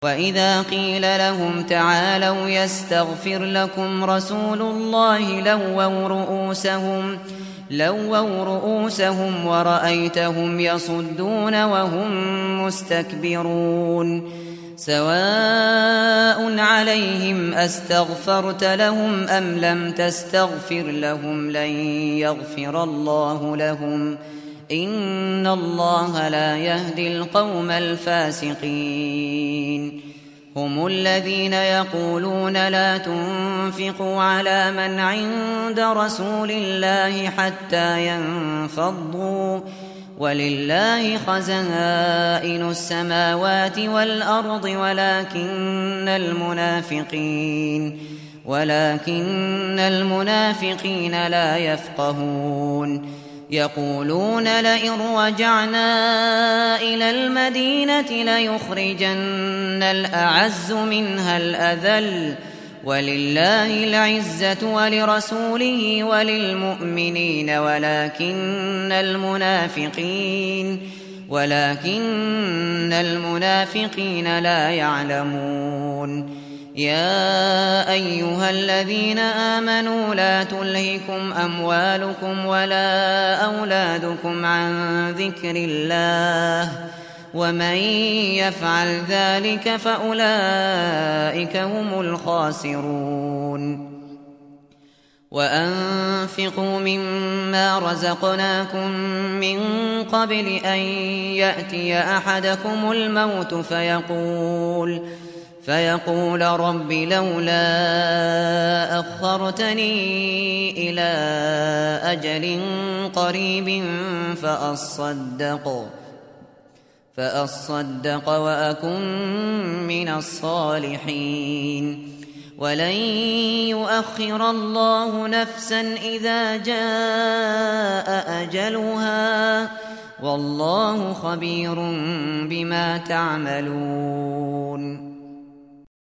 وإذا قيل لهم تعالوا يستغفر لكم رسول الله لووا رؤوسهم ورأيتهم يصدون وهم مستكبرون سواء عليهم أستغفرت لهم أم لم تستغفر لهم لن يغفر الله لهم إن الله لا يهدي القوم الفاسقين هم الذين يقولون لا تنفقوا على من عند رسول الله حتى ينفضوا ولله خزائن السماوات والأرض ولكن المنافقين لا يفقهون يقولون لئن رجعنا إلى المدينة ليخرجن الأعز منها الأذل ولله العزة ولرسوله وللمؤمنين ولكن المنافقين لا يعلمون يا أيها الذين آمنوا لا تلهكم أموالكم ولا أولادكم عن ذكر الله ومن يفعل ذلك فأولئك هم الخاسرون وأنفقوا مما رزقناكم من قبل أن يأتي أحدكم الموت فيقول رب لولا أخرتني إلى أجل قريب فأصدق وأكن من الصالحين ولن يؤخر الله نفسا إذا جاء أجلها والله خبير بما تعملون